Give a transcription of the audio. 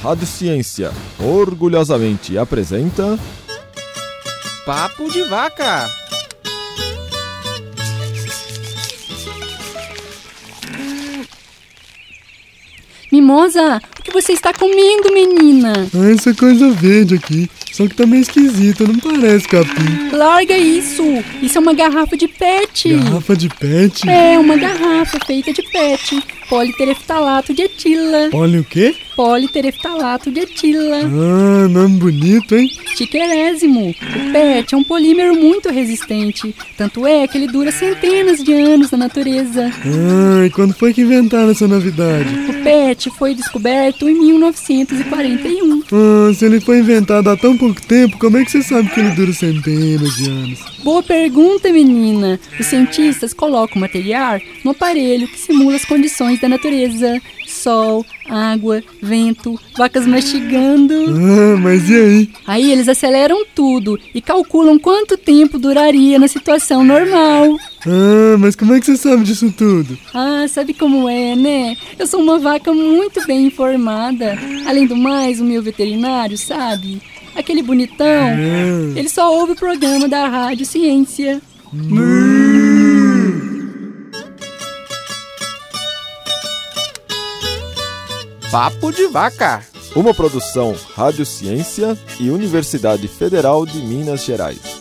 Rádio Ciência orgulhosamente apresenta Papo de Vaca. Mimosa, o que você está comendo, menina? Essa coisa verde aqui, só que tá meio esquisita, não parece capim. Larga isso! Isso é uma garrafa de PET. Garrafa de PET? É, uma garrafa feita de PET. Politereftalato de etila. Olha o quê? Politereftalato de etila. Ah, nome bonito, hein? Tiquerésimo. O PET é um polímero muito resistente. Tanto é que ele dura centenas de anos na natureza. Ah, e quando foi que inventaram essa novidade? O PET foi descoberto em 1941. Ah, se ele foi inventado há tão pouco tempo, como é que você sabe que ele dura centenas de anos? Boa pergunta, menina. Os cientistas colocam o material no aparelho que simula as condições da natureza. Sol, água, vento, vacas mastigando. Ah, mas e aí? Aí eles aceleram tudo e calculam quanto tempo duraria na situação normal. Ah, mas como é que você sabe disso tudo? Ah, sabe como é, né? Eu sou uma vaca muito bem informada. Além do mais, o meu veterinário, sabe? Aquele bonitão, ele só ouve o programa da Rádio Ciência. Papo de Vaca. uma produção Rádio Ciência e Universidade Federal de Minas Gerais.